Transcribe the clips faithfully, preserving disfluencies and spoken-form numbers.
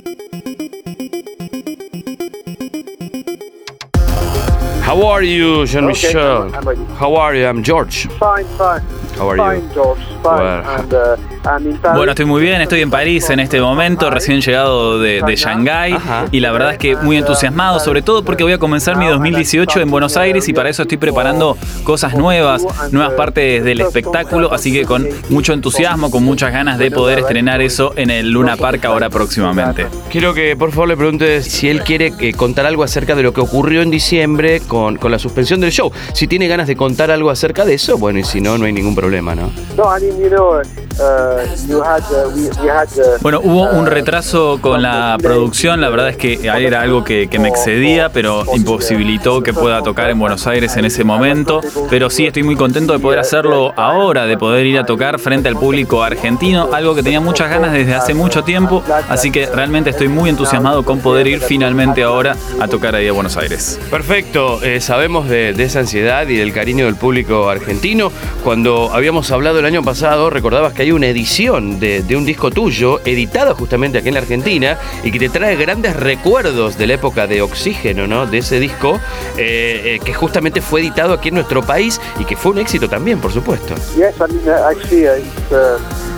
How are you, Jean-Michel? Okay, I'm ready. How are you? I'm George. Fine, fine. How are fine, you? George. Fine. Well, And, uh, I'm in Paris. Bueno, estoy muy bien, estoy en París en este momento, recién llegado de, de Shanghái, Ajá. y la verdad es que muy entusiasmado, sobre todo porque voy a comenzar mi dos mil dieciocho en Buenos Aires y para eso estoy preparando cosas nuevas, nuevas partes del espectáculo, así que con mucho entusiasmo, con muchas ganas de poder estrenar eso en el Luna Park ahora próximamente. Quiero que por favor le preguntes si él quiere eh, contar algo acerca de lo que ocurrió en diciembre con, con la suspensión del show. Si tiene ganas de contar algo acerca de eso, bueno, y si no, no hay ningún problema, ¿no? No, I mean, you know, uh, you had, uh, we, we had, uh, Bueno, hubo un retraso con la producción, la verdad es que era algo que, que me excedía, pero imposibilitó que pueda tocar en Buenos Aires en ese momento, pero sí estoy muy contento de poder hacerlo ahora, de poder ir a tocar frente al público argentino, algo que tenía muchas ganas desde hace mucho tiempo, así que realmente estoy muy entusiasmado con poder ir finalmente ahora a tocar ahí a Buenos Aires. Perfecto, eh, sabemos de, de esa ansiedad y del cariño del público argentino. Cuando habíamos hablado el año pasado, recordabas que hay una edición de, de un disco tuyo, editada justamente aquí en la Argentina, y que te trae grandes recuerdos de la época de Oxígeno, ¿no? De ese disco, eh, eh, que justamente fue editado aquí en nuestro país y que fue un éxito también, por supuesto. yes, I mean, uh, actually, uh, it's, uh,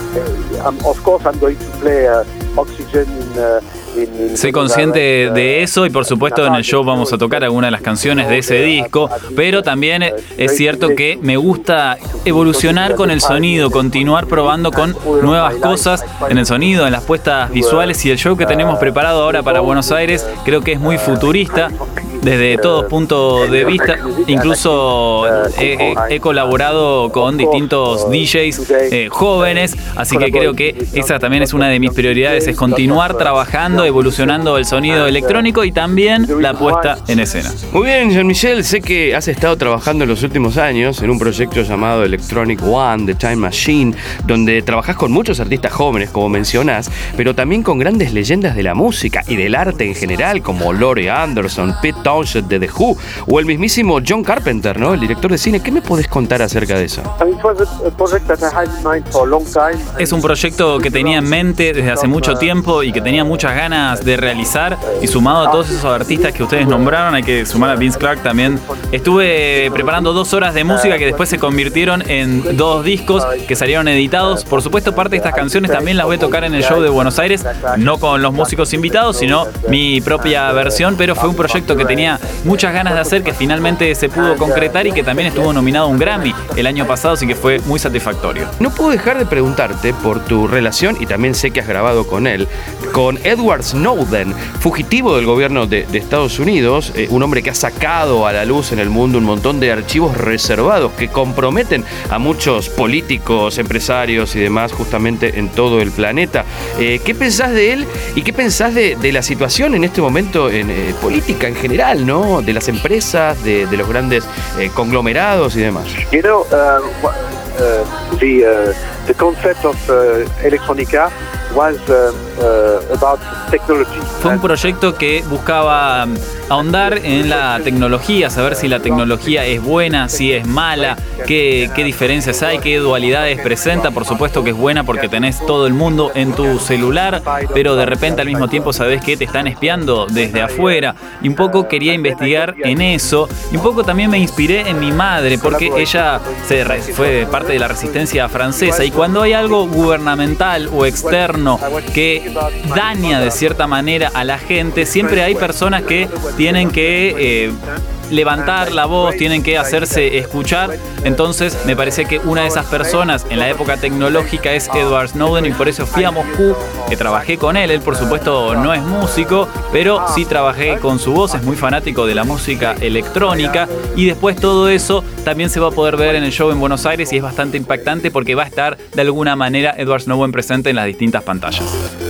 uh, I'm, of course, I'm going to play uh, Oxygen in, uh, in, in Soy consciente de eso y por supuesto en el show vamos a tocar algunas de las canciones de ese disco, pero también es cierto que me gusta evolucionar con el sonido, continuar probando con nuevas cosas en el sonido, en las puestas visuales, y el show que tenemos preparado ahora para Buenos Aires creo que es muy futurista desde todos puntos de vista. Incluso he, he, he colaborado con distintos D Js eh, jóvenes, así que creo que esa también es una de mis prioridades, es continuar trabajando, evolucionando el sonido electrónico y también la puesta en escena. Muy bien, Jean-Michel, sé que has estado trabajando en los últimos años en un proyecto llamado Electronic One, The Time Machine, donde trabajás con muchos artistas jóvenes, como mencionás, pero también con grandes leyendas de la música y del arte en general, como Laurie Anderson, Pete Townshend de The Who, o el mismísimo John Carpenter, ¿no? El director de cine. ¿Qué me podés contar acerca de eso? I mean, it was a, a project that I had in mind for a long time. Es un proyecto que tenía en mente desde hace mucho tiempo y que tenía muchas ganas de realizar, y sumado a todos esos artistas que ustedes nombraron, hay que sumar a Vince Clarke también. Estuve preparando dos horas de música que después se convirtieron en dos discos que salieron editados. Por supuesto, parte de estas canciones también las voy a tocar en el show de Buenos Aires, no con los músicos invitados, sino mi propia versión, pero fue un proyecto que tenía muchas ganas de hacer, que finalmente se pudo concretar y que también estuvo nominado a un Grammy el año pasado, así que fue muy satisfactorio. No puedo dejar de preguntarte por tu relación, y también sé que has grabado con él, con Edward Snowden, fugitivo del gobierno de, de Estados Unidos, eh, un hombre que ha sacado a la luz en el mundo un montón de archivos reservados que comprometen a muchos políticos, empresarios y demás justamente en todo el planeta. Eh, ¿Qué pensás de él y qué pensás de, de la situación en este momento en eh, política en general, ¿no? De las empresas, de, de los grandes eh, conglomerados y demás. You know, uh, wha- uh, the uh, the concept of uh, electronica was uh, uh, about technology. Fue un proyecto que buscaba ahondar en la tecnología, saber si la tecnología es buena, si es mala, qué, qué diferencias hay, qué dualidades presenta. Por supuesto que es buena porque tenés todo el mundo en tu celular, pero de repente al mismo tiempo sabés que te están espiando desde afuera. Y un poco quería investigar en eso, y un poco también me inspiré en mi madre, porque ella se re- fue parte de la resistencia francesa, y cuando hay algo gubernamental o externo que daña de cierta manera a la gente, siempre hay personas que tienen que eh, levantar la voz, tienen que hacerse escuchar. Entonces me parece que una de esas personas en la época tecnológica es Edward Snowden, y por eso fui a Moscú, que trabajé con él. Él por supuesto no es músico, pero sí trabajé con su voz, es muy fanático de la música electrónica, y después todo eso también se va a poder ver en el show en Buenos Aires, y es bastante impactante porque va a estar de alguna manera Edward Snowden presente en las distintas pantallas.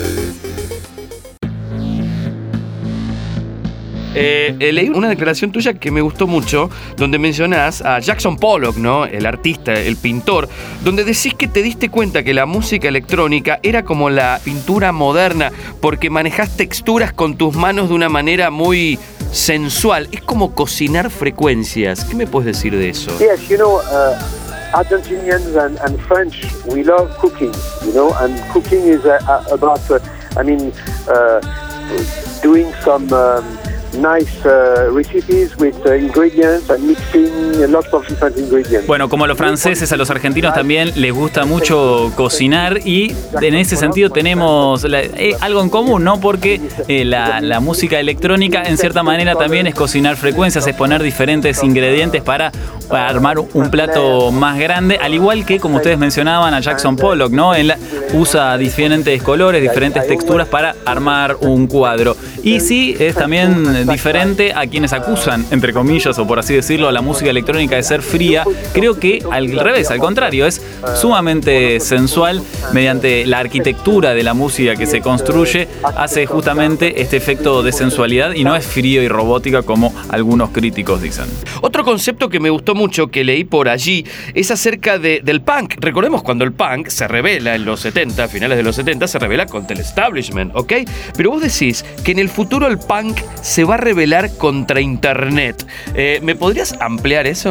Eh, eh, leí una declaración tuya que me gustó mucho, donde mencionás a Jackson Pollock, ¿no? El artista, el pintor, donde decís que te diste cuenta que la música electrónica era como la pintura moderna, porque manejás texturas con tus manos de una manera muy sensual. Es como cocinar frecuencias. ¿Qué me puedes decir de eso? Yes, you know, uh, Argentinians and, and French, we love cooking, you know, and cooking is uh, uh, about uh, I mean, uh, doing some um, nice uh, recipes with uh, ingredients and mixing lots of different ingredients. Bueno, como a los franceses, a los argentinos también les gusta mucho cocinar y en ese sentido tenemos la, eh, algo en común, ¿no? Porque eh, la, la música electrónica en cierta manera también es cocinar frecuencias, es poner diferentes ingredientes para, para armar un plato más grande, al igual que, como ustedes mencionaban, a Jackson Pollock, ¿no? Él usa diferentes colores, diferentes texturas para armar un cuadro. Y sí, es también diferente a quienes acusan, entre comillas, o por así decirlo, a la música electrónica de ser fría. Creo que al revés, al contrario, es sumamente sensual. Mediante la arquitectura de la música que se construye, hace justamente este efecto de sensualidad y no es frío y robótica como algunos críticos dicen. Otro concepto que me gustó mucho, que leí por allí, es acerca de, del punk. Recordemos cuando el punk se revela en los setenta, finales de los setenta, se revela contra el establishment, ¿ok? Pero vos decís que en el futuro el punk se va a rebelar contra Internet. Eh, ¿Me podrías ampliar eso?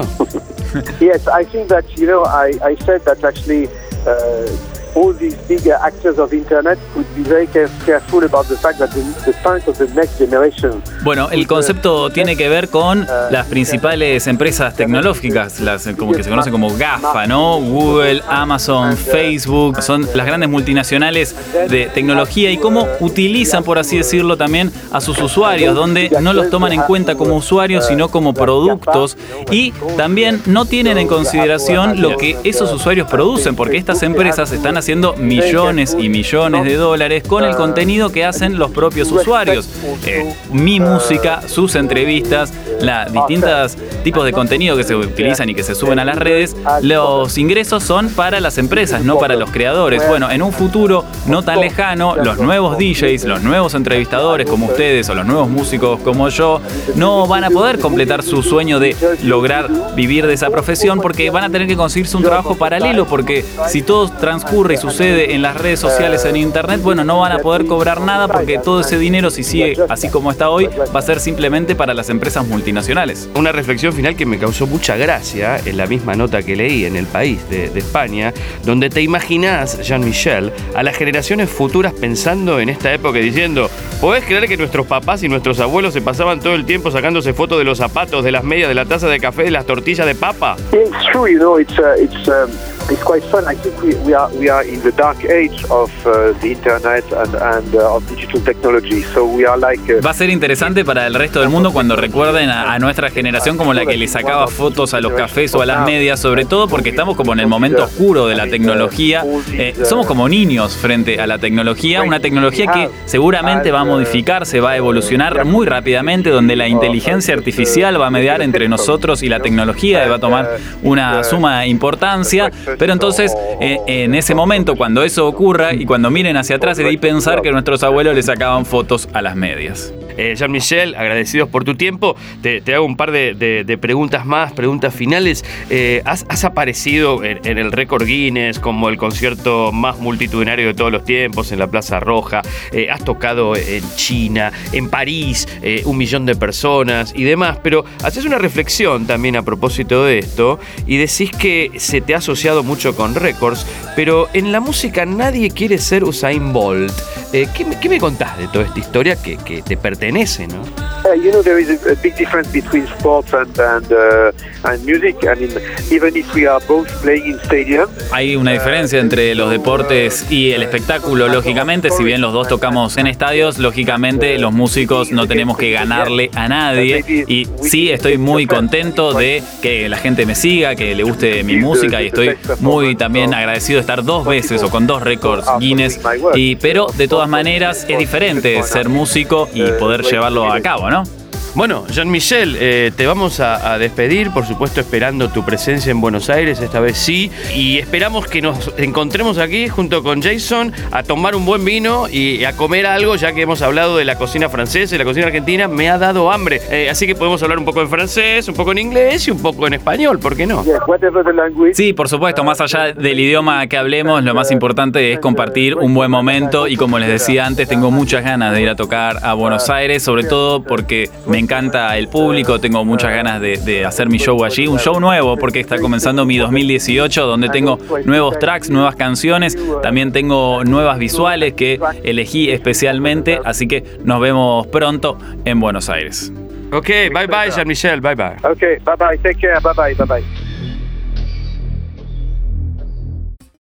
Yes, I think that, you know, I, I said that actually uh, all these big actors of internet would be very careful about the fact that the, the punk of the next generation. Bueno, el concepto tiene que ver con las principales empresas tecnológicas, las como que se conocen como GAFA, ¿no? Google, Amazon, Facebook, son las grandes multinacionales de tecnología y cómo utilizan, por así decirlo, también a sus usuarios, donde no los toman en cuenta como usuarios, sino como productos y también no tienen en consideración lo que esos usuarios producen, porque estas empresas están haciendo millones y millones de dólares con el contenido que hacen los propios usuarios. Eh, mi música, sus entrevistas, los distintos tipos de contenido que se utilizan y que se suben a las redes, los ingresos son para las empresas, no para los creadores. Bueno, en un futuro no tan lejano, los nuevos D Js, los nuevos entrevistadores como ustedes o los nuevos músicos como yo, no van a poder completar su sueño de lograr vivir de esa profesión porque van a tener que conseguirse un trabajo paralelo, porque si todo transcurre y sucede en las redes sociales, en internet, bueno, no van a poder cobrar nada porque todo ese dinero, si sigue así como está hoy, va a ser simplemente para las empresas multinacionales. Una reflexión final que me causó mucha gracia en la misma nota que leí en El País de, de España, donde te imaginás, Jean-Michel, a las generaciones futuras pensando en esta época y diciendo, ¿podés creer que nuestros papás y nuestros abuelos se pasaban todo el tiempo sacándose fotos de los zapatos, de las medias, de la taza de café, de las tortillas de papa? Yeah, it's true, you know, it's uh, it's um, it's quite fun. I think we, we are we are in the dark age of uh, the internet and and uh, of digital technology. So we are like uh, Va a ser interesante para el resto del mundo cuando recuerden a, a nuestra generación como la que le sacaba fotos a los cafés o a las medias, sobre todo porque estamos como en el momento oscuro de la tecnología. Eh, somos como niños frente a la tecnología, una tecnología que seguramente va a modificarse, va a evolucionar muy rápidamente, donde la inteligencia artificial va a mediar entre nosotros y la tecnología y va a tomar una suma importancia. Pero entonces, eh, en ese momento, cuando eso ocurra y cuando miren hacia atrás, y pensar que nuestros abuelos le sacaban fotos a las medias. Eh, Jean-Michel, agradecidos por tu tiempo. Te, te hago un par de, de, de preguntas más, preguntas finales. Eh, has, has aparecido en, en el récord Guinness como el concierto más multitudinario de todos los tiempos en la Plaza Roja. Eh, has tocado en China, en París, eh, un millón de personas y demás. Pero haces una reflexión también a propósito de esto y decís que se te ha asociado mucho con récords, pero en la música nadie quiere ser Usain Bolt. Eh, ¿qué, ¿Qué me contás de toda esta historia que, que te pertenece, no? Uh, you know, there is a, a big difference between sports and and, uh, and music. I mean, even if we are both playing in stadium. Hay una diferencia entre los deportes y el espectáculo, lógicamente. Si bien los dos tocamos en estadios, lógicamente los músicos no tenemos que ganarle a nadie. Y sí, estoy muy contento de que la gente me siga, que le guste mi música, y estoy muy también agradecido de estar dos veces o con dos récords Guinness. Y, pero de todas maneras es diferente ser músico y poder llevarlo a cabo, ¿no? Bueno, Jean-Michel, eh, te vamos a, a despedir, por supuesto esperando tu presencia en Buenos Aires, esta vez sí, y esperamos que nos encontremos aquí junto con Jason a tomar un buen vino y a comer algo, ya que hemos hablado de la cocina francesa y la cocina argentina. Me ha dado hambre, eh, así que podemos hablar un poco en francés, un poco en inglés y un poco en español, ¿por qué no? Sí, por supuesto, más allá del idioma que hablemos, lo más importante es compartir un buen momento, y como les decía antes, tengo muchas ganas de ir a tocar a Buenos Aires, sobre todo porque me encanta el público, tengo muchas ganas de, de hacer mi show allí, un show nuevo porque está comenzando mi dos mil dieciocho, donde tengo nuevos tracks, nuevas canciones, también tengo nuevas visuales que elegí especialmente, así que nos vemos pronto en Buenos Aires. Ok, bye bye, Jean-Michel, bye bye. Okay, bye bye, take care, bye bye, bye bye.